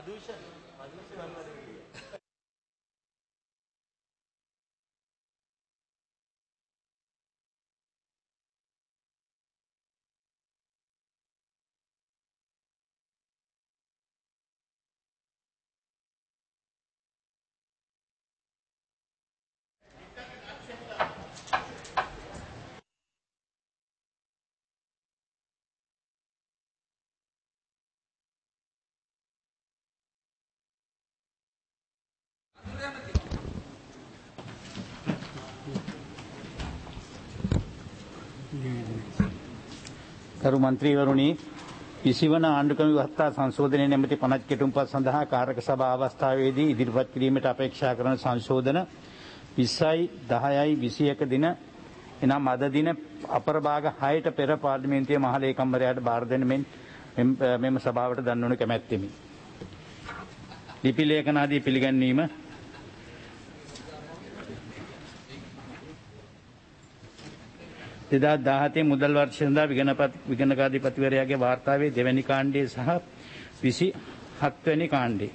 කරු මන්ත්‍රීවරුනි 20 වන ආණ්ඩුක්‍රම ව්‍යවස්ථා සංශෝධනයේ නැමැති 50 කෙටුම්පත් සඳහා කාරක සභා අවස්ථාවේදී ඉදිරිපත් කිරීමට අපේක්ෂා කරන සංශෝධන 20යි 10යි 21 දින එනම් අද දින අපර භාග 6ට පෙර පාර්ලිමේන්තුවේ මහ ලේකම්වරයාට බාර දෙන මෙම සභාවට දන්වනු කැමැත්තෙමි. ලිපි ලේඛනාදී පිළිගැන්වීම දෙදා 17 මුදල් වර්ෂය සඳහා විගණකාධිපතිවරයාගේ වාර්තාවේ දෙවැනි කාණ්ඩයේ සහ 27 වෙනි කාණ්ඩයේ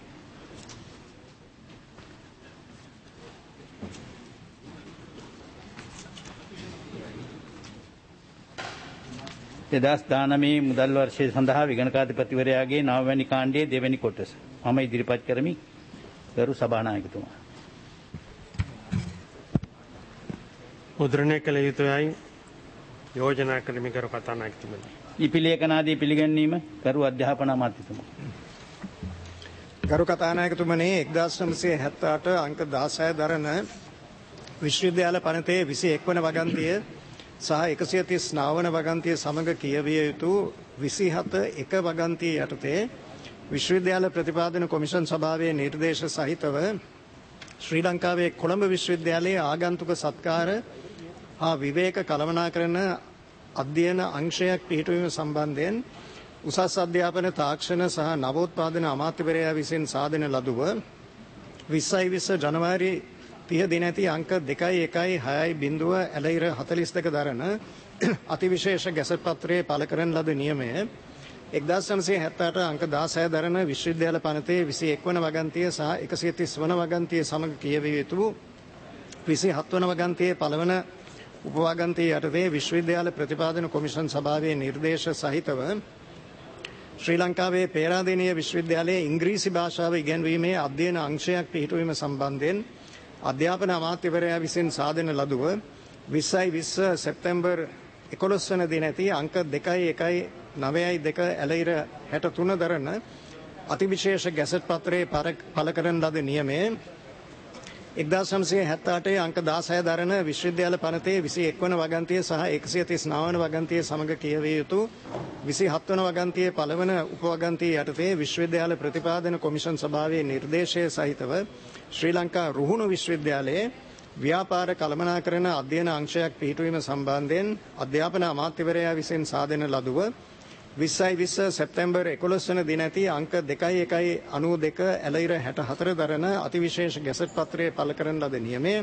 2019 මුදල් වර්ෂය සඳහා විගණකාධිපතිවරයාගේ 9 වැනි කාණ්ඩයේ දෙවැනි කොටස මම ඉදිරිපත් කරමි. ගරු සභානායකතුමා. මුද්‍රණය කළ යුතුයි යෝජනා කරමි කරු කතානායකතුමනි. ලිපි ලේඛනාදී පිළිගැන්වීම කරු අධ්‍යාපන අමාත්‍යතුමා. ගරු කතානායකතුමනි 1978 අංක 16 දරන විශ්වවිද්‍යාල පනතේ 21 වන වගන්තිය සහ 139 වන වගන්තිය සමග කියවිය යුතු 27 එක වගන්තිය යටතේ විශ්වවිද්‍යාල ප්‍රතිපාදන කොමිෂන් සභාවේ නිර්දේශ සහිතව ශ්‍රී ලංකාවේ කොළඹ විශ්වවිද්‍යාලයේ ආගන්තුක සත්කාර හා විවේක කළමනාකරන අධ්‍යයන අංශයක් පිහිටුවීම සම්බන්ධයෙන් උසස් අධ්‍යාපන තාක්ෂණ සහ නවෝත්පාදන අමාත්‍යවරයා විසින් සාදන ලදුව 2020 ජනවාරි 30 දින ඇති අංක 2.1.6.0 ඇලයිර 42 දරන අතිවිශේෂ ගැසට් පත්‍රයේ පළ කරන ලද නියමය 1978 අංක 16 දරන විශ්වවිද්‍යාල පනතේ 21 වන වගන්තිය සහ 130 වන වගන්තිය සමග කියවිය යුතු 27 වන වගන්තියේ පළවන උපවගන්තිය යටතේ විශ්වවිද්‍යාල ප්‍රතිපාදන කොමිෂන් සභාවේ නිර්දේශ සහිතව ශ්‍රී ලංකාවේ පේරාදෙණිය විශ්වවිද්‍යාලයේ ඉංග්‍රීසි භාෂාව ඉගැන්වීමේ අධ්‍යයන අංශයක් පිහිටුවීම සම්බන්ධයෙන් අධ්‍යාපන අමාත්‍යවරයා විසින් සාදන ලදුව 2020 සැප්තැම්බර් 11 වන දින ඇති අංක 2.1.9.2 ඇලයිර 63 දරන අතිවිශේෂ ගැසට් පත්‍රයේ පළ කරන ලද නියමයේ 1978 අංක 16 දරන විශ්වවිද්‍යාල පනතේ 21 වන වගන්තිය සහ 139 වන වගන්තිය සමග කියවිය යුතු 27 වන වගන්තියේ පළවන උපවගන්තිය යටතේ විශ්වවිද්‍යාල ප්‍රතිපාදන කොමිෂන් සභාවේ නිර්දේශය සහිතව ශ්‍රී ලංකා රුහුණු විශ්වවිද්‍යාලයේ ව්‍යාපාර කළමනාකරන අධ්‍යයන අංශයක් පිහිටුවීම සම්බන්ධයෙන් අධ්‍යාපන අමාත්‍යවරයා විසින් සාදන ලදුව 2020 සැප්තැම්බර් 11 වන දින ඇති අංක 2.1.92 ඇලයිර 64 දරන අතිවිශේෂ ගැසට් පත්‍රයේ පළ කරන ලද නියමයේ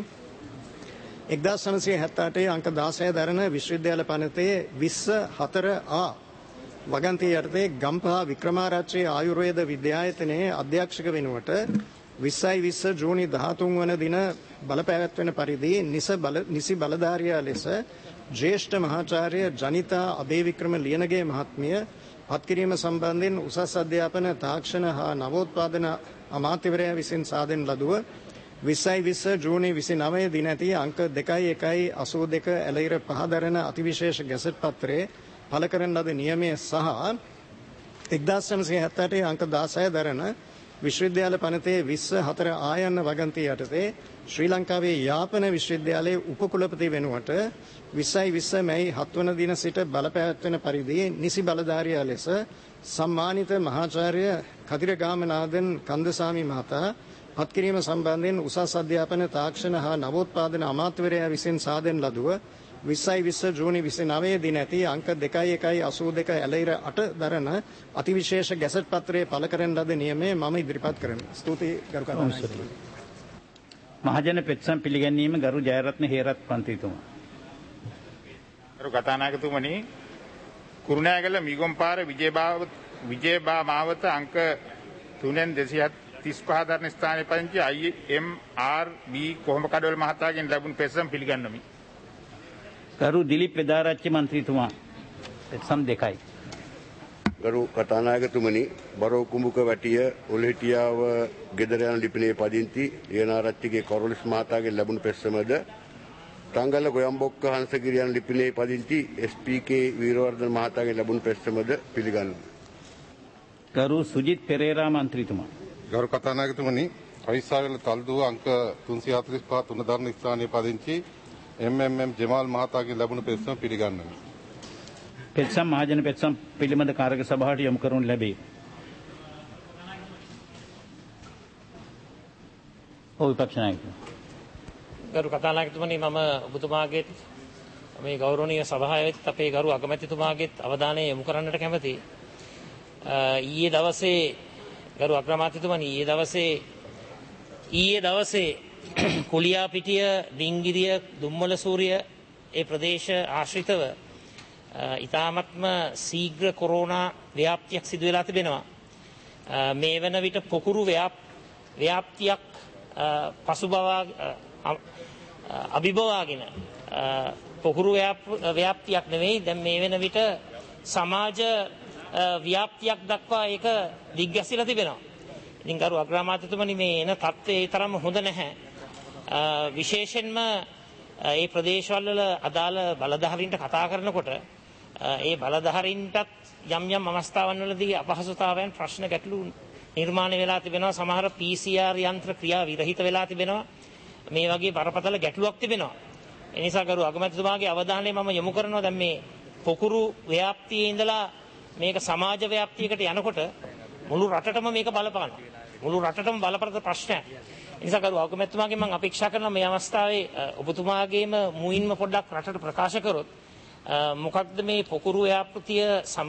1978 අංක 16 දරන විශ්වවිද්‍යාල පනතේ 24A වගන්තිය යටතේ ගම්පහ වික්‍රමාරච්චි ආයුර්වේද විද්‍යායතනයේ අධ්‍යක්ෂක වෙනුවට 2020 ජූනි 13 වන දින බලපෑවැත්වෙන පරිදි නිසි බලධාරියා ලෙස ජ්‍යෙෂ්ඨ මහාචාර්ය ජනිතා අබේවික්‍රම ලියනගේ මහත්මිය පත්කිරීම සම්බන්ධයෙන් උසස් අධ්‍යාපන තාක්ෂණ හා නවෝත්පාදන අමාත්‍යවරයා විසින් සාදන ලදුව 2020 ජූනි 29 දින ඇති අංක 2.1.82 ඇලයිර 5 දරන අතිවිශේෂ ගැසට් පත්‍රයේ පළ කරන ලද නියමය සහ 1978 අංක 16 දරන විශ්වවිද්‍යාල පනතේ 24 ආයන්න වගන්තිය යටතේ ශ්‍රී ලංකාවේ යාපන විශ්වවිද්‍යාලයේ උපකුලපති වෙනුවට 2020 මැයි 7 වන දින සිට බලපෑවැත්වෙන පරිදි නිසි බලධාරියා ලෙස සම්මානිත මහාචාර්ය කදිරගාමනාදන් කන්දසාමි මහතා පත්කිරීම සම්බන්ධයෙන් උසස් අධ්‍යාපන තාක්ෂණ හා නවෝත්පාදන අමාත්‍යවරයා විසින් සාදන ලදුව 2020 ජූනි 29 දින ඇති අංක 2.1.82 ඇලයිර 8 දරන අතිවිශේෂ ගැසට් පත්‍රයේ පළ කරන ලද නියමයේ මම ඉදිරිපත් කරමි. ස්තුතියි ගරු කතානායකතුමනි. මහජන පෙත්සම් පිළිගැන්වීම ගරු ජයරත්න හේරත් පන්තිතුමා. ගරු කතානායකතුමනි කුරුණෑගල මිගොම්පාර විජයබා මාවත අංක 3න් 235 දරන ස්ථානයේ පදිංචි IMRB කොහොඹ කඩවල මහතාගෙන් ලැබුණු පෙත්සම් පිළිගන්නමි. ගරු දිලිප් ප්‍රදාරච්චි මන්ත්‍රීතුමා පෙත්සම් 2යි. ගරු කතානායකතුමනි, බරෝ කුඹුක වැටිය ඔලෙහිටියාව ගෙදර යන ලිපිනේ පදිංචි ලියනාරච්චිගේ කොරොලිස් මහතාගෙන් ලැබුණු පෙත්සමද, තංගල්ල ගොයම්බොක්ක හංසගිරි යන ලිපිනේ පදිංචි SPK වීරවර්ධන මහතාගෙන් ලැබුණු පෙත්සමද පිළිගන්නවා. ගරු සුජිත් පෙරේරා මන්ත්‍රීතුමා. ගරු කතානායකතුමනි, අවිස්සාවල තල්දුව අංක 345 තුන දරන ස්ථානයේ පදිංචි MMM ජමාල් මහතාගෙන් ලැබුණු පෙත්සම පිළිගන්නවා. පෙත්සම් මහජන පෙත්සම් පිළිබඳ කාර්යක සභාවට යොමු කරනු ලැබේ. විපක්ෂ නායකතුමා. ගරු කතානායකතුමනි, මම ඔබතුමාගේත් මේ ගෞරවනීය සභාවෙත් අපේ ගරු අගමැතිතුමාගේත් අවධානය යොමු කරන්නට කැමතියි. ඊයේ දවසේ කුලියාපිටිය, ඩිංගිරිය, දුම්මල සූරිය ඒ ප්‍රදේශ ආශ්‍රිතව ඉතාමත්ම ශීඝ්‍ර කොරෝනා ව්‍යාප්තියක් සිදු වෙලා තිබෙනවා. මේ වන විට පොකුරු ව්‍යාප්තියක් අභිබවාගෙන පොකුරු ව්‍යාප්තියක් නෙවෙයි, දැන් මේ වෙන විට සමාජ ව්‍යාප්තියක් දක්වා ඒක දිග්ගැසිලා තිබෙනවා. ඉතින් ගරු අග්‍රාමාත්‍යතුමනි, මේ එන තත්ත්වය ඒ තරම් හොඳ නැහැ. විශේෂයෙන්ම ඒ ප්‍රදේශවල වල අදාළ බලධාරීන්ට කතා කරනකොට ඒ බලධාරීන්ටත් යම් අවස්ථාවන් වලදී අපහසුතාවයන්, ප්‍රශ්න ගැටලු නිර්මාණය වෙලා තිබෙනවා. සමහර PCR යන්ත්‍ර ක්‍රියා විරහිත වෙලා තිබෙනවා. මේ වගේ බරපතල ගැටලුවක් තිබෙනවා. ඒ නිසා ගරු අගමැතිතුමාගේ අවධානය මම යොමු කරනවා. දැන් මේ පොකුරු ව්‍යාප්තියේ ඉඳලා මේක සමාජ ව්‍යාප්තියකට යනකොට මුළු රටටම මේක බලපානවා. මුළු රටටම බලපෑම ප්‍රශ්නයක්. ඒ නිසා ගරු අගමැතිතුමාගෙන් මම අපේක්ෂා කරනවා මේ අවස්ථාවේ ඔබතුමාගේම මුයින්ම පොඩ්ඩක් රටට ප්‍රකාශ කරොත් මොකක්ද මේ පොකුරු ව්‍යාප්තිය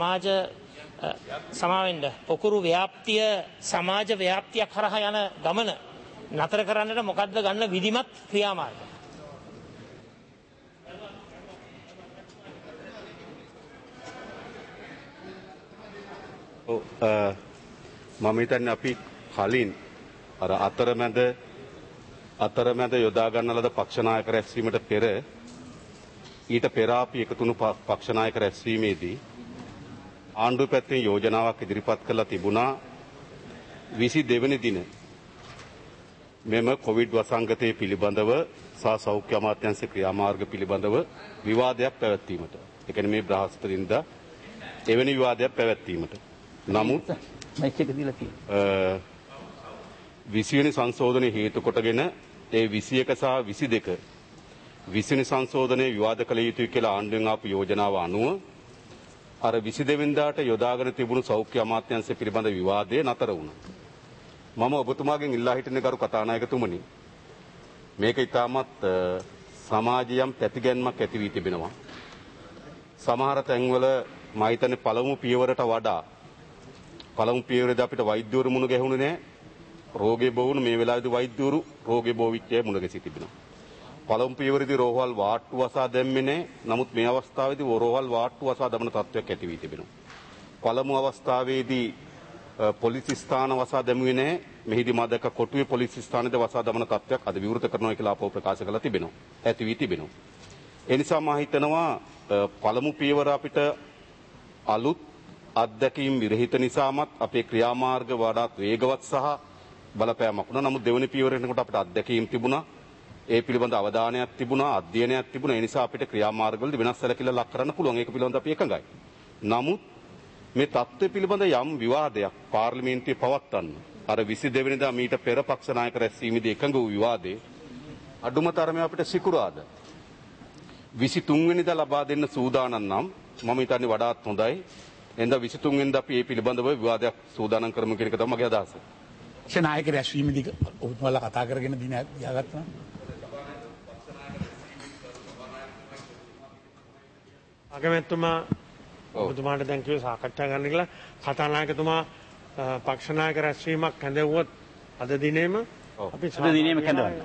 පොකුරු ව්‍යාප්තිය සමාජ ව්‍යාප්තියක් හරහා යන ගමන නතර කරන්නට මොකක්ද ගන්න විධිමත් ක්‍රියාමාර්ග? මම හිතන්නේ අපි කලින් අර අතරමැද යොදා ගන්න ලද පක්ෂ නායක රැස්වීමට පෙර ඊට පෙර අපි එකතුණු පක්ෂ නායක රැස්වීමේදී ආණ්ඩුව පැත්තෙන් යෝජනාවක් ඉදිරිපත් කරලා තිබුණා 22 වෙනි දින මෙම කොවිඩ් වසංගතය පිළිබඳව සහ සෞඛ්‍ය අමාත්‍යාංශ ක්‍රියාමාර්ග පිළිබඳව විවාදයක් පැවැත්වීමට. ඒ කියන්නේ මේ බ්‍රහස්පතින්දා එවැනි විවාදයක් පැවැත්වීමට. නමුත් 20 වෙනි සංශෝධනය හේතු කොටගෙන ඒ 21 සහ 22 20 වෙනි සංශෝධනයේ විවාද කළ යුතුයි කියලා ආණ්ඩුවෙන් ආපු යෝජනාව අනුව අර 22 වෙනිදාට යොදාගෙන තිබුණු සෞඛ්‍ය අමාත්‍යාංශය පිළිබඳ විවාදය නතර වුණා. මම ඔබතුමාගෙන් ඉල්ලා හිටින්නේ ගරු කතානායකතුමනි, මේක ඉතාමත් සමාජයම් පැතිගැන්මක් ඇති වී තිබෙනවා. සමහර තැන්වල මම හිතන්නේ පළමු පියවරේදී අපිට වෛද්‍යවරු මුණ ගැහුණේ නැහැ. රෝගේ බොවුණු මේ වෙලාවේදී වෛද්‍යවරු රෝගේ බොවිච්චය මුණ ගැසී තිබෙනවා. පළමු පියවරේදී රෝහල් වාට්ටු වසා දැම්මේ නැහැ. නමුත් මේ අවස්ථාවේදී රෝහල් වාට්ටු වසා දමන තත්ත්වයක් ඇති වී තිබෙනවා. පළමු අවස්ථාවේදී පොලිස් ස්ථාන වසා දැමුවේ නැහැ. මෙහිදී මා දැක්ක කොටුවේ පොලිස් ස්ථානයේ වසා දමන තත්ත්වයක් අද විවෘත කරනවා කියලා අපව ප්‍රකාශ කරලා තිබෙනවා. ඇති වී තිබෙනවා. ඒ නිසා මා හිතනවා පළමු පියවර අපිට අලුත් අත්දැකීම් විරහිත නිසාමත් අපේ ක්‍රියාමාර්ග වඩාත් වේගවත් සහ බලපෑමක් වුණා. නමුත් දෙවෙනි පියවරේනකොට අපිට අත්දැකීම් තිබුණා. ඒ පිළිබඳ අවධානයක් තිබුණා, අධ්‍යයනයක් තිබුණා. ඒ නිසා අපිට ක්‍රියාමාර්ගවලදී වෙනස් සැලකිල්ල ලක් කරන්න පුළුවන්. ඒක පිළිබඳව අපි එකඟයි. නමුත් මේ தත්ත්වය පිළිබඳ යම් විවාදයක් පාර්ලිමේන්තුවේ පවත්වන්න අර 22 වෙනිදා මීට පෙර පක්ෂ නායක රැස්වීමේදී එකඟ වූ විවාදේ අඩුම තරමේ අපිට සිකුරාද 23 වෙනිදා ලබා දෙන්න සූදානම් නම් මම හිතන්නේ වඩාත් හොඳයි. එඳ 23 වෙනිදා අපි මේ පිළිබඳව විවාදයක් සූදානම් කරමු කියන එක තමයි මගේ අදහස. නායක රැස්වීමේදී ඔබතුමාලා කතා කරගෙන දින යහගත්තා. අගමැතිතුමා ඔබතුමාට දැන් කිව්ව සාකච්ඡා කරන්න කියලා කතානායකතුමා පක්ෂ නායක රැස්වීමක් හැඳවුවොත් අද දිනේම අපි කැඳවන්න.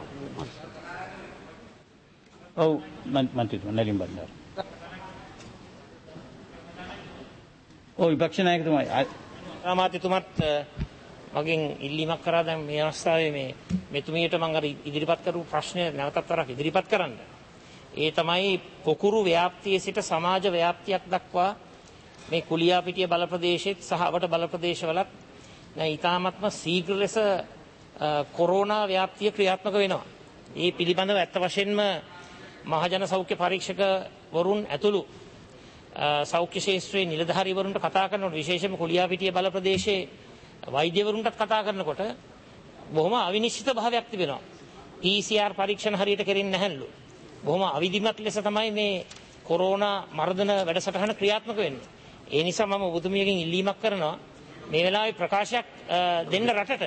ඔව් මන්ත්‍රීතුමා නලින් බණ්ඩාර. ඔව් විපක්ෂ නායකතුමා අමාත්‍යතුමත් මගෙන් ඉල්ලීමක් කරා දැන් මේ අවස්ථාවේ මේ මෙතුමියට මම අර ඉදිරිපත් කරපු ප්‍රශ්නය නැවතත් වරක් ඉදිරිපත් කරන්න. ඒ තමයි පොකුරු ව්‍යාප්තියේ සිට සමාජ ව්‍යාප්තියක් දක්වා මේ කුලියාපිටිය බල ප්‍රදේශෙත් සහ අවට බල ප්‍රදේශවලත් දැන් ඊටාත්ම ශීඝ්‍ර ලෙස කොරෝනා ව්‍යාප්තිය ක්‍රියාත්මක වෙනවා. ඒ පිළිබඳව ඇත්ත වශයෙන්ම මහජන සෞඛ්‍ය පරීක්ෂකවරුන් ඇතුළු සෞඛ්‍ය ශාස්ත්‍රයේ නිලධාරීවරුන්ට කතා කරනකොට විශේෂයෙන්ම කුලියාපිටිය බල ප්‍රදේශයේ වෛද්‍යවරුන්ටත් කතා කරනකොට බොහොම අවිනිශ්චිත භාවයක් තිබෙනවා. PCR පරීක්ෂණ හරියට කෙරෙන්නේ නැහැලු. බොහොම අවිධිමත් ලෙස තමයි මේ කොරෝනා මර්ධන වැඩසටහන ක්‍රියාත්මක වෙන්නේ. ඒ නිසා මම ඔබතුමියගෙන් ඉල්ලීමක් කරනවා මේ වෙලාවේ ප්‍රකාශයක් දෙන්න රටට.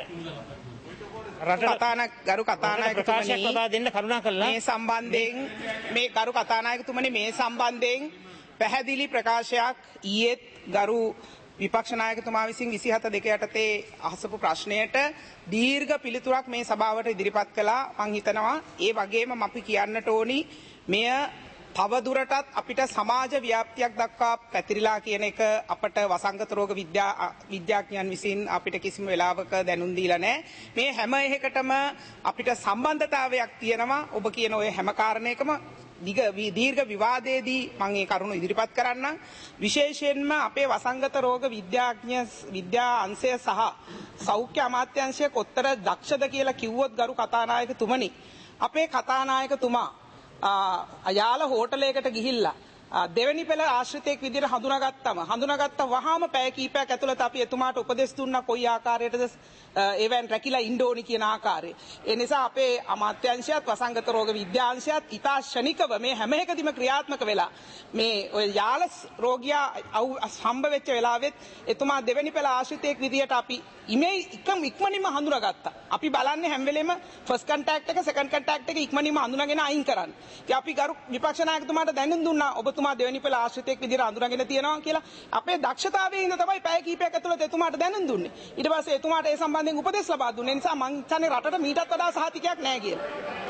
ගරු කතානායකතුමනි දෙන්න කරුණා කළා. මේ සම්බන්ධයෙන් මේ ගරු කතානායකතුමනි මේ සම්බන්ධයෙන් පැහැදිලි ප්‍රකාශයක් ඊයේත් ගරු විපක්ෂ නායකතුමා විසින් 27 යටතේ අහසපු ප්‍රශ්නයට දීර්ඝ පිළිතුරක් මේ සභාවට ඉදිරිපත් කළා. මම හිතනවා ඒ වගේම අපි කියන්නට ඕනි මෙය තව දුරටත් අපිට සමාජ ව්‍යාප්තියක් දක්වා පැතිරිලා කියන එක අපට වසංගත රෝග විද්‍යාඥයන් විසින් අපිට කිසිම වෙලාවක දැනුම් දීලා නැහැ. මේ හැම එකකටම අපිට සම්බන්ධතාවයක් තියෙනවා. ඔබ කියන ඔය හැම කාරණයකම දීර්ඝ විවාදයේදී මම ඒ කරුණු ඉදිරිපත් කරන්නම්. විශේෂයෙන්ම අපේ වසංගත රෝග විද්‍යා අංශය සහ සෞඛ්‍ය අමාත්‍යාංශය කොතර දක්ෂද කියලා කිව්වොත් ගරු කතානායකතුමනි අපේ කතානායකතුමා යාල හෝටලයකට ගිහිල්ලා දෙවැනි පෙළ ආශ්‍රිතයෙක් විදිහට හඳුනාගත්ත වහාම පැය කීපයක් ඇතුළත අපි එතුමාට උපදෙස් දුන්නා කොයි ආකාරයටද ඒවෙන් රැකිලා ඉන්න ඕනි කියන ආකාරය. ඒ නිසා අපේ අමාත්‍යාංශයත් වසංගත රෝග විද්‍යාංශයත් ඉතා ශනිකව මේ හැම එකදීම ක්‍රියාත්මක වෙලා මේ ඔය යාල රෝගියා හම්බ වෙච්ච වෙලාවෙත් එතුමා දෙවැනි පෙළ ආශ්‍රිතයෙක් විදිහට අපි ඉක්මනින්ම හඳුනාගත්තා. අපි බලන්නේ හැම වෙලෙම ෆස්ට් කන්ටැක්ට් එක සෙකන්ඩ් කන්ටැක්ට් එක ඉක්මනින්ම හඳුනාගෙන අයින් කරන්න. ඉතින් අපි ගරු විපක්ෂ නායකතුමාට දැනුම් දුන්නා ඔබතුමා දෙවැනි පෙළ ආශ්‍රිතයෙක් විදිහට හඳුනාගෙන තියෙනවා කියලා. අපේ දක්ෂතාවයේ ඉඳ තමයි පැය කීපයක් ඇතුළත එතුමාට දැනුම් දුන්නේ. ඊට පස්සේ එතුමාට ඒ සම්බන්ධයෙන් උපදෙස් ලබා දුන්නේ. නිසා මං හිතන්නේ රටට මීටත් වඩා සහතිකයක් නැහැ කියලා.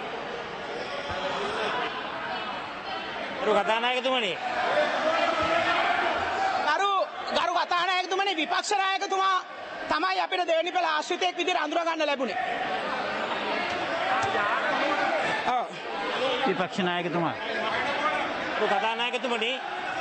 ගරු කතානායකතුමනි ගරු කතානායකතුමනි විපක්ෂ නායකතුමා තමයි අපිට දෙවෙනි පෙළ ආශ්‍රිතයෙක් විදිහට අඳුර ගන්න ලැබුණේ. විපක්ෂ නායකතුමා. කතානායකතුමනි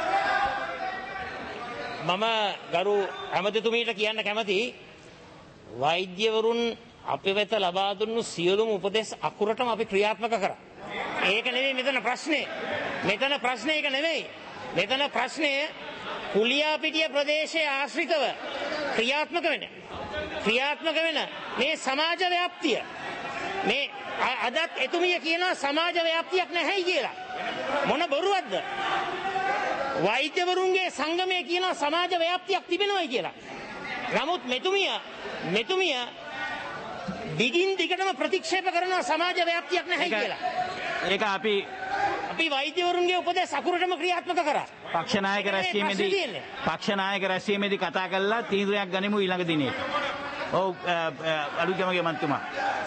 මම ගරු ඇමතිතුමීට කියන්න කැමතියි වෛද්‍යවරුන් අපි වෙත ලබා දුන්නු සියලුම උපදෙස් අකුරටම අපි ක්‍රියාත්මක කරා. ඒක නෙවෙයි මෙතන ප්‍රශ්නේ. මෙතන ප්‍රශ්නේ ඒක නෙවෙයි. මෙතන ප්‍රශ්නේ කුලියාපිටිය ප්‍රදේශයේ ආශ්‍රිතව ක්‍රියාත්මක වෙන මේ සමාජ ව්‍යාප්තිය. මේ අදත් එතුමිය කියනවා සමාජ ව්‍යාප්තියක් නැහැයි කියලා. මොන බොරුවක්ද? වෛද්‍යවරුන්ගේ සංගමය කියනවා සමාජ ව්‍යාප්තියක් තිබෙනවයි කියලා. නමුත් මෙතුමිය දිගින් දිගටම ප්‍රතික්ෂේප කරනවා සමාජ ව්‍යාප්තියක් නැහැ කියලා. ඒක අපි වෛද්‍යවරුන්ගේ උපදෙස් අකුරටම ක්‍රියාත්මක කරා. පක්ෂ නායක රැස්වීමේදී කතා කළා තීන්දුවයක් ගනිමු ඊළඟ දිනේ. ඔව් අලුගමගේ මන්තුමා.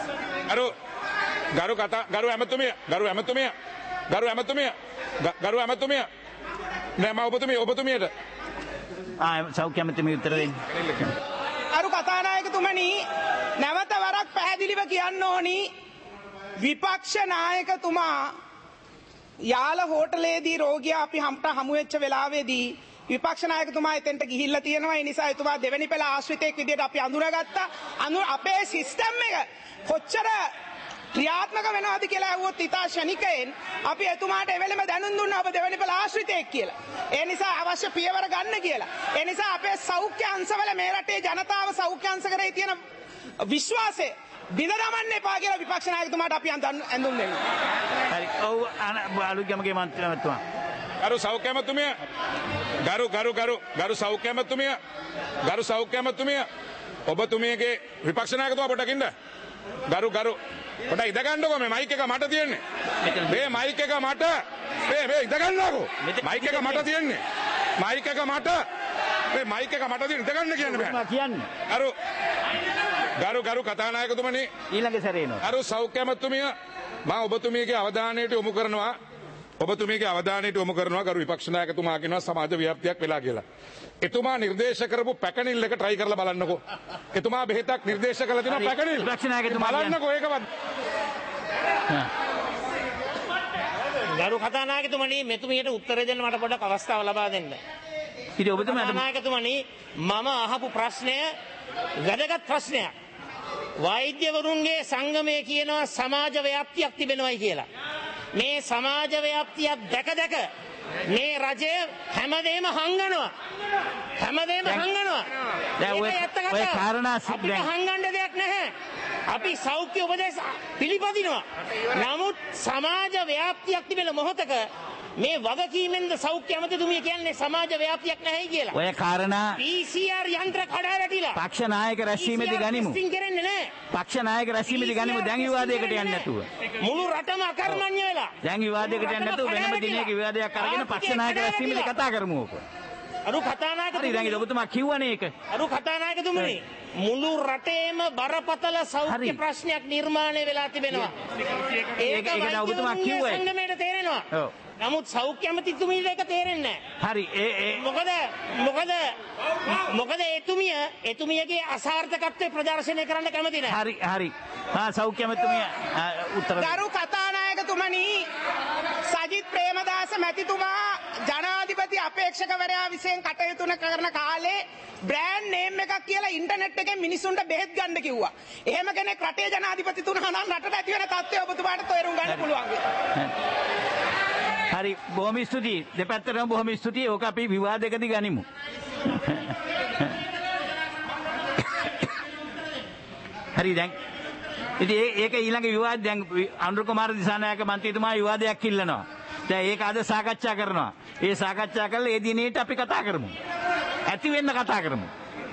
ගරු ඇමතුමිය නෑ මම ඔබතුමියට සෞඛ්‍ය ඇමතිතුමිය උත්තර දෙන්න. අරු කතානායකතුමනි නැවත වරක් පැහැදිලිව කියන්න ඕනි විපක්ෂ නායකතුමා යාල හෝටලේදී රෝගියා අපි හමු වෙච්ච වෙලාවේදී විපක්ෂ නායකතුමා එතෙන්ට ගිහිල්ලා තියෙනවා. ඒ නිසා එතුමා දෙවෙනි පෙළ ආශ්‍රිතයෙක් විදිහට අපි අඳුරගත්තා. අපේ සිස්ටම් එක කොච්චර ක්‍රියාත්මක වෙනවද කියලා අහුවොත් ඉතා ශනිකයෙන් අපි එතුමාට එවෙලෙම දැනුම් දුන්නා ඔබ දෙවෙනි පෙළ ආශ්‍රිතයෙක් කියලා. ඒ නිසා අවශ්‍ය පියවර ගන්න කියලා. ඒ නිසා අපේ සෞඛ්‍ය අංශවල මේ රටේ ජනතාව සෞඛ්‍ය අංශ කරේ තියෙන විශ්වාසය බිඳ දමන්න එපා කියලා විපක්ෂ නායකතුමාට අපි ඇඳුම් දෙනවා. හරි. ඔව් අලුගමගේ මන්ත්‍රීතුමා. ගරු සෞඛ්‍ය ඇමතුමිය ගරු සෞඛ්‍ය ඇමතුමිය ඔබතුමියගේ විපක්ෂ නායකතුමා පොඩකින්ද ගරු පොඩ ඉඳගන්නකෝ මේ මයික් එක මට තියෙන්නේ. මේ මයික් එක මට මේ ඉඳගන්නකෝ. මයික් එක මට තියෙන්නේ. මයික් එක මට ඉඳගන්න කියන්න බෑ. කියන්නේ. ගරු කතානායකතුමනි ඊළඟ සැරේ නෝ. ගරු සෞඛ්‍ය ඇමතුමිය මම ඔබතුමියගේ අවධානයට යොමු කරනවා. ඔබතුමීගේ අවධානයට යොමු කරනවා ගරු විපක්ෂ නායකතුමා කියනවා සමාජ ව්‍යාප්තියක් වෙලා කියලා. එතුමා නිර්දේශ කරපු පැකනිල් එක try කරලා බලන්නකෝ. එතුමා බෙහෙතක් නිර්දේශ කරලා තියෙනවා පැකනිල්. විපක්ෂ නායකතුමා බලන්නකෝ ඒකවත්. ගරු කතානායකතුමනි මෙතුමියට උත්තර දෙන්න මට පොඩ්ඩක් අවස්ථාව ලබා දෙන්න. ඉතින් ඔබතුමාට කතානායකතුමනි මම අහපු ප්‍රශ්නය වැදගත් ප්‍රශ්නයක්. වෛද්‍යවරුන්ගේ සංගමය කියනවා සමාජ ව්‍යාප්තියක් තිබෙනවයි කියලා. මේ සමාජ ව්‍යාප්තියක් දැක දැක මේ රජය හැමදේම හංගනවා. හැමදේම හංගනවා. ඔය කාරණා අපිට හංගන්න දෙයක් නැහැ. අපි සෞඛ්‍ය උපදෙස් පිළිපදිනවා. නමුත් සමාජ ව්‍යාප්තියක් තිබෙන මොහොතක මේ වගකීමෙන්ද සෞඛ්‍ය අමාත්‍යතුමිය කියන්නේ සමාජ ව්‍යාප්තියක් නැහැ කියලා. ඔය කාරණා PCR යන්ත්‍ර කඩා වැටිලා. පක්ෂ නායක රැස්වීමේදී ගනිමු. කරන්නේ නැහැ. පක්ෂ නායක රැස්වීමේදී ගනිමු. දැන් විවාදයකට යන්නේ නැතුව. මුළු රටම අකර්මණ්‍ය වෙලා. දැන් විවාදයකට යන්නේ නැතුව වෙනම දිනයක විවාදයක් අරගෙන පක්ෂ නායක රැස්වීමේදී කතා කරමු ඕක. අරු කතානායකතුමනි දැන් ඔබතුමා කිව්වනේ ඒක. අරු කතානායකතුමනි මුළු රටේම බරපතල සෞඛ්‍ය ප්‍රශ්නයක් නිර්මාණය වෙලා තිබෙනවා. ඒක ඔබතුමා කිව්වා. සංගමයට තේරෙනවා. ඔව්. නමුත් සෞඛ්‍ය අමාත්‍යතුමියට ඒක තේරෙන්නේ නැහැ. හරි මොකද එතුමියගේ අසාර්ථකත්වය ප්‍රදර්ශනය කරන්න කැමති නැහැ. හරි. සෞඛ්‍ය අමාත්‍යතුමිය උත්තර ගරු කතානායකතුමනි සජිත් ප්‍රේමදාස මැතිතුමා ජනාධිපති අපේක්ෂකවරයා විසින් කටයුතු කරන කාලේ බ්‍රෑන්ඩ් නේම් එකක් කියලා ඉන්ටර්නෙට් එකෙන් මිනිසුන්ට බෙහෙත් ගන්න කිව්වා. එහෙම කෙනෙක් රටේ ජනාධිපතිතුමා නම් රටට ඇති වෙන තත්ත්වය ඔබතුමාට තේරුම් ගන්න පුළුවන්. හරි බොහොම ස්තුතියි. දෙපැත්තටම බොහොම ස්තුතියි. ඕක අපි විවාදයකදී ගනිමු. හරි දැන් ඉතින් ඒක ඊළඟ විවාද දැන් අනුර කුමාර දිසානායක මන්ත්‍රීතුමා විවාදයක් ඉල්ලනවා. දැන් ඒක අද සාකච්ඡා කරනවා. ඒ සාකච්ඡා කරලා ඒ දිනේට අපි කතා කරමු. ඇති වෙන්න කතා කරමු.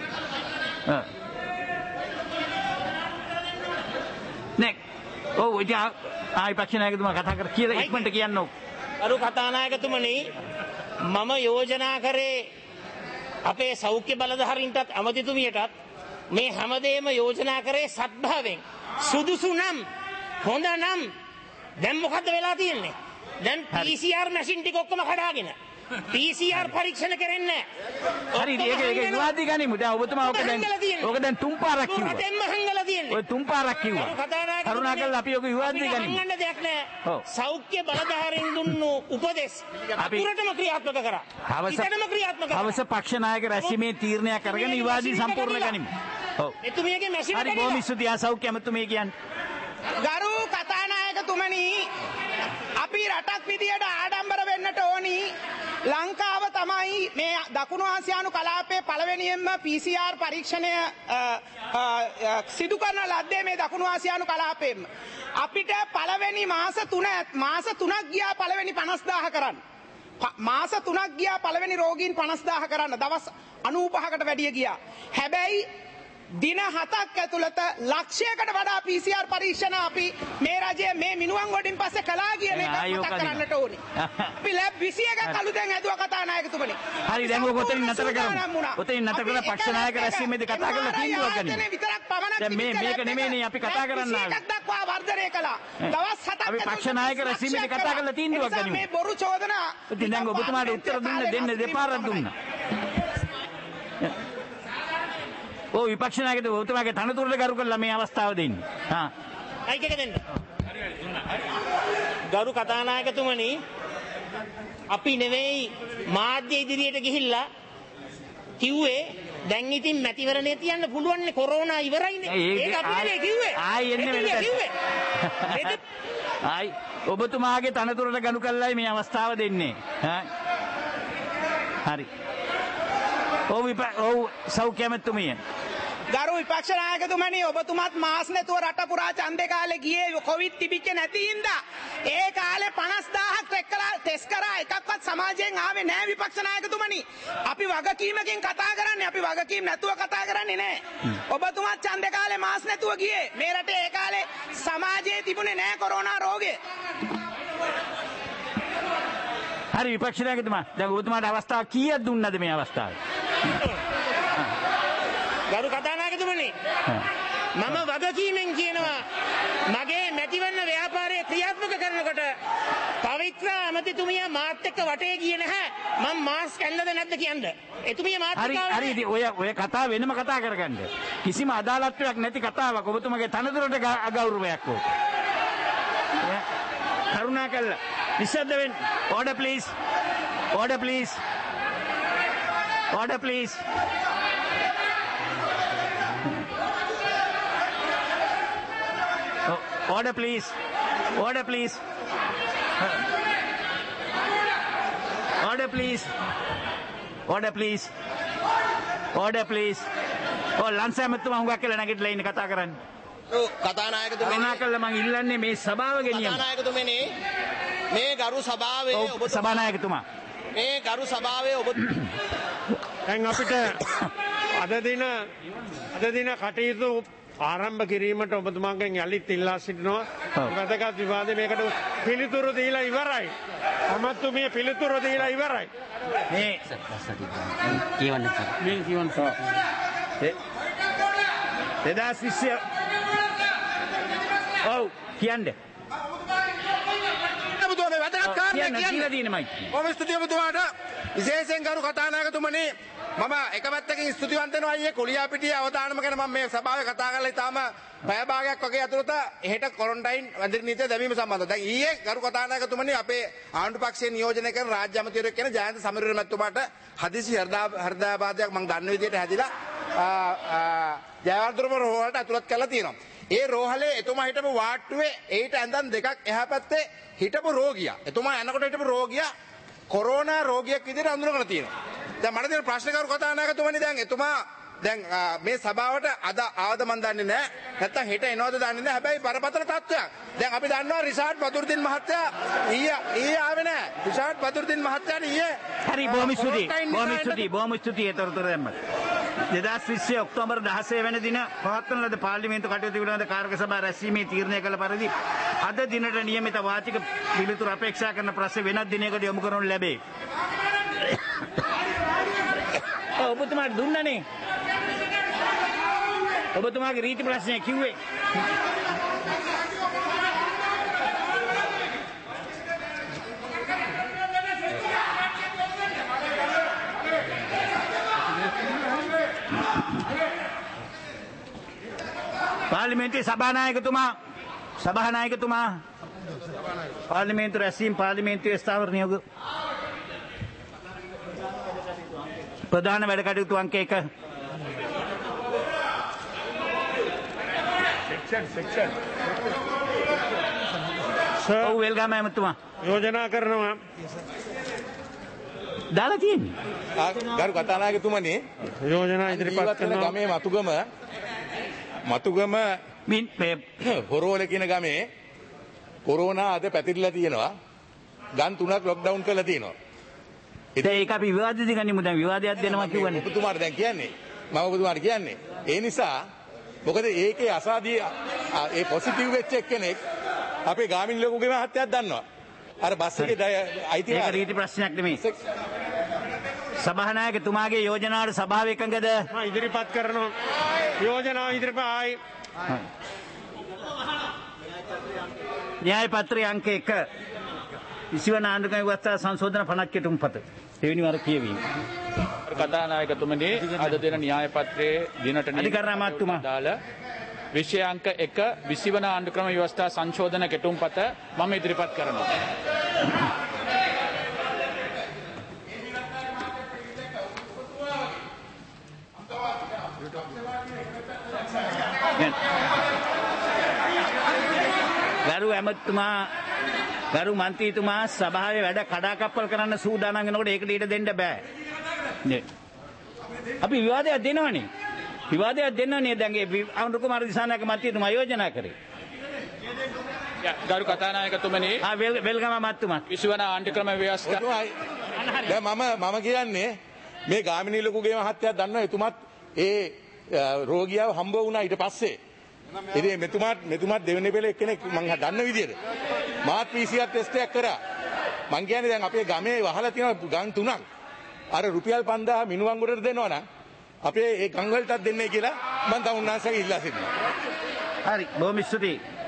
නේ ඔව් ඉතින් ආයි පක්ෂ නායකතුමා කතා කර කියලා ඉක්මනට කියන්නෝ. අරු කතානායකතුමනි මම යෝජනා කරේ අපේ සෞඛ්‍ය බලධාරීන්ටත් අමාත්‍යතුමියටත් මේ හැමදේම යෝජනා කරේ සත්භාවයෙන් සුදුසු නම් හොඳ නම් දැන් මොකද්ද වෙලා තියෙන්නේ? දැන් PCR මැෂින් ටික ඔක්කොම කඩාගෙන PCR පරීක්ෂණ කරන්නේ නැහැ. හරි ඒක විවාදී ගනිමු. දැන් ඔබතුමා ඕක දැන් තුන් පාරක් කිව්වා. රටෙන්ම හංගලා තියෙන්නේ. ඔය තුන් පාරක් කිව්වා. කරුණාකරලා අපි ඕක විවාදී ගනිමු. හංගන්න දෙයක් නැහැ. සෞඛ්‍ය බලධාරීන් දුන්නු උපදෙස් අපුරටම ක්‍රියාත්මක කරා. හිතටම ක්‍රියාත්මක කරා. අවශ්‍ය පක්ෂ නායක රැස්වීමේ තීරණයක් අරගෙන විවාදී සම්පූර්ණ ගනිමු. ඔව්. එතුමියගේ මැෂින් හරි බොහොම ස්තුතියි සෞඛ්‍ය අමාත්‍යතුමිය කියන්නේ. ගරු කතානායකතුමනි අපි රටක් විදියට ආඩම්බර වෙන්නට ඕනි. ලංකාව තමයි මේ දකුණු ආසියානු කලාපයේ පළවෙනියෙන්ම PCR පරීක්ෂණය සිදු කරන ලද්දේ මේ දකුණු ආසියානු කලාපයෙන්ම. අපිට පළවෙනි මාස 3ක් ගියා පළවෙනි 50000 කරන්න. මාස 3ක් ගියා පළවෙනි රෝගීන් 50000 කරන්න. දවස් 95කට වැඩිය ගියා. හැබැයි දින 7ක් ඇතුළත ලක්ෂයකට වඩා PCR පරීක්ෂණ අපි මේ රජයේ මේ මිනුවන් වලින් පස්සේ කළා කියන එක මතක් කරන්නට ඕනේ. අපි ලැබ් 21ක් අලුතෙන් ඇදුවා කතානායකතුමනි. හරි දැන් ඔක ඔතනින් නතර කරමු. ඔතනින් නතර කරලා පක්ෂ නායක රැස්වීමේදී කතා කරලා තීන්දුවක් ගනිමු. දැන් මේක නෙමෙයිනේ අපි කතා කරන්න ආවේ. 21ක් දක්වා වර්ධනය කළා. දවස් 7ක් අපි පක්ෂ නායක රැස්වීමේදී කතා කරලා තීන්දුවක් ගනිමු. මේ බොරු චෝදනා ඉතින් දැන් ඔබතුමාට උත්තර දෙන්න දෙපාරක් දුන්නා. ඔව් විපක්ෂ නායකතුමා ඔබතුමාගේ තනතුරට ගරු කරලා මේ අවස්ථාව දෙන්නේ. මයික් එක දෙන්න. ගරු කතානායකතුමනි අපි නෙවෙයි මාධ්‍ය ඉදිරියට ගිහිල්ලා කිව්වේ දැන් ඉතින් මැතිවරණේ තියන්න පුළුවන් නේ කොරෝනා ඉවරයිනේ. ඒක අපි නෙවෙයි කිව්වේ. ආයි එන්නේ වෙලට. ආයි ඔබතුමාගේ තනතුරට ගරු කරලායි මේ අවස්ථාව දෙන්නේ. හරි. ඔව් සෞඛ්‍ය අමාත්‍යතුමිය. ගරු විපක්ෂ නායකතුමනි ඔබතුමත් මාස් නැතුව රට පුරා ඡන්දේ කාලේ ගියේ කොවිඩ් තිබිච්ච නැති හින්දා ඒ කාලේ 50000ක් ටෙස්ට් කරා එකක්වත් සමාජයෙන් ආවේ නැහැ විපක්ෂ නායකතුමනි. අපි වගකීමකින් කතා කරන්නේ අපි වගකීම් නැතුව කතා කරන්නේ නැහැ. ඔබතුමත් ඡන්දේ කාලේ මාස් නැතුව ගියේ මේ රටේ ඒ කාලේ සමාජයේ තිබුණේ නැහැ කොරෝනා රෝගය. හරි විපක්ෂ නායකතුමා දැන් ඔබතුමාට අවස්ථාව කීයක් දුන්නද මේ අවස්ථාවේ? ගරු කතානායකතුමනි මම වගකීමෙන් කියනවා මගේ මැතිවරණ ව්‍යාපාරය ක්‍රියාත්මක කරනකොට තව පවිත්‍ර ඇමතිතුමිය මාත් එක්ක වටේ ගියේ නැහැ. මම මාස් කැල්ලද නැද්ද කියන්න. එතුමිය මාත් හරි හරි ඉතින් ඔය කතාව වෙනම කතා කරගන්න. කිසිම අදාළත්වයක් නැති කතාවක්. ඔබතුමගේ තනතුරට අගෞරවයක් ඕක. කරුණාකරලා නිශ්ශබ්ද වෙන්න. order please. order please. order please. order please. order please. order please. order please. order please. ලංසා මැතිතුමා හුඟක් කියලා නැගිටලා ඉන්න කතා කරන්න. කතානායකතුමනි කරුණාකරලා මම ඉල්ලන්නේ මේ සභාව ගෙනියන්න. කතානායකතුමනි මේ ගරු සභාවේ ඔබ සභානායකතුමා මේ ගරු සභාවේ ඔබ දැන් අපිට අද දින කටයුතු ආරම්භ කිරීමට ඔබතුමාගෙන් යලිත් ඉල්ලා සිටිනවා. වැදගත් විවාදේ මේකට පිළිතුරු දීලා ඉවරයි. අමතුමිය පිළිතුරු දීලා ඉවරයි. මේ කියවන්න සර්. මේ කියවන්න සර්. 2020 ඔව් කියන්නේ. ඔබතුමා වැදගත් කාරණා කියන්නේ. ඔබ ස්තුතියි ඔබතුමාට විශේෂයෙන් ගරු කතානායකතුමනි මම එක පැත්තකින් ස්තුතිවන්ත වෙනවා අයියේ කොලියාපිටියේ අවදානම ගැන මම මේ සභාවේ කතා කරලා ඉතාලම පැය භාගයක් වගේ ඇතුළත එහෙට කොරන්ටයින් වැදිරි නීතිය දැමීම සම්බන්ධව. දැන් ඊයේ ගරු කතානායකතුමනි අපේ ආණ්ඩු පක්ෂයේ නියෝජනය කරන රාජ්‍ය අමාත්‍යවරයෙක් කියන ජයන්ත සමරවීර මැතිතුමාට හදිසි හෘදයාබාධයක් මම දන්න විදිහට හැදිලා ජයවර්ධනපුර රෝහලට ඇතුළත් කරලා තියෙනවා. ඒ රෝහලේ එතුමා හිටපු වාට්ටුවේ ඒට ඇඳන් දෙකක් එහා පැත්තේ හිටපු රෝගියා. එතුමා යනකොට හිටපු රෝගියා කොරෝනා රෝගියෙක් විදිහට අඳුනගෙන තියෙනවා. දැන් මට තියෙන ප්‍රශ්න කරු කතානායකතුමනි දැන් එතුමා දැන් මේ සභාවට අද ආවද මන් දන්නේ නැහැ. නැත්තම් හෙට එනවද දන්නේ නැහැ. හැබැයි බරපතල තත්ත්වයක්. දැන් අපි දන්නවා රිෂාඩ් බදුරුදින් මහත්තයා ඊයේ ආවේ නැහැ. රිෂාඩ් බදුරුදින් මහත්තයාට ඊයේ හරි බොහොම ස්තුතියි ඒතරතර දැම්මත්. 2020 ඔක්තෝබර් 16 වෙනි දින පවත්වන ලද පාර්ලිමේන්තු කටයුතු පිළිබඳ කාර්ක සභාව රැස්වීමේ තීරණය කළ පරිදි අද දිනට නියමිත වාචික පිළිතුරු අපේක්ෂා කරන ප්‍රශ්න වෙනත් දිනයකට යොමු කරනු ලැබේ. ඔබතුමාට දුන්නනේ. ඔබතුමාගේ රීති ප්‍රශ්නය කිව්වේ. පාර්ලිමේන්තුවේ සභානායකතුමා පාර්ලිමේන්තු රැස්වීම පාර්ලිමේන්තුවේ ස්ථාවර නියෝග ප්‍රධාන වැඩ කටයුතු අංක 1 සෙක්ෂන් ඔව් වෙල්ගම එමතුමා යෝජනා කරනවා දාලා තියෙන්නේ ගරු කතානායකතුමනි යෝජනා ඉදිරිපත් කරනවා ගමේ මතුගම හොරෝල කියන ගමේ කොරෝනා අද පැතිරිලා තියෙනවා. ගම් 3ක් ලොක්ඩවුන් කරලා තියෙනවා. ඒක අපි විවාදෙදි ගනිමු. දැන් විවාදයක් දෙනවා කියවනේ. ඔබතුමාට දැන් කියන්නේ මම ඔබතුමාට කියන්නේ ඒ නිසා මොකද ඒකේ අසාදී ඒ පොසිටිව් වෙච්ච එක්කෙනෙක් අපේ ගාමිණී ලොකුගේ මහත්තයාත් දන්නවා. අර බස් එකේ අයිතිවාසිකම් ඒක රීති ප්‍රශ්නයක් නෙමෙයි. සභානායකතුමාගේ යෝජනාවට සභාව එකඟද? මම ඉදිරිපත් කරනවා. යෝජනාව ඉදිරිපත්යි. න්‍යාය පත්‍රයේ අංක 1 විසිවන ආණ්ඩුක්‍රම ව්‍යවස්ථා සංශෝධන 50 කෙටුම්පත දෙවෙනි වර කියවීම. කතානායකතුමනි අද දෙන න්‍යාය පත්‍රයේ දිනට අධිකරණ අමාත්‍යතුමා දාල විෂය අංක 1 විසිවන ආණ්ඩුක්‍රම ව්‍යවස්ථා සංශෝධන කෙටුම්පත මම ඉදිරිපත් කරනවා. ගරු ඇමතුමා ගරු මන්ත්‍රීතුමා සභාවේ වැඩ කඩාකප්පල් කරන්න සූදානම් වෙනකොට ඒකට ඊට දෙන්න බෑ. නේ. අපි විවාදයක් දෙනවනේ. විවාදයක් දෙන්නනේ දැන් ඒ අනුර කුමාර දිසානායක මන්ත්‍රීතුමා යෝජනා කරේ. ගරු කතානායකතුමනි වෙල්ගම මන්ත්‍රීතුමා විශ්වන ආණ්ඩුක්‍රම ව්‍යවස්ථා දැන් මම කියන්නේ මේ ගාමිණී ලොකුගේ මහත්තයා දන්නවා එතුමත් ඒ රෝගියාව හම්බ වුණා ඊට පස්සේ. ඉතින් මෙතුමාත් දෙවෙනි පෙළ එක්කෙනෙක් මම දන්න විදියට මාත් PCR ටෙස්ට් එකක් කරා. මං කියන්නේ දැන් අපේ ගමේ වහලා තියෙන ගම් 3ක් අර රුපියල් 5000 මිනුවන්ගොඩට දෙනවා නම් අපේ ඒ ගම් වලටත් දෙන්නේ කියලා මම තමුන්නාන්සේගෙන් ඉල්ලා සිටිනවා. හරි බොහොම ස්තුතියි.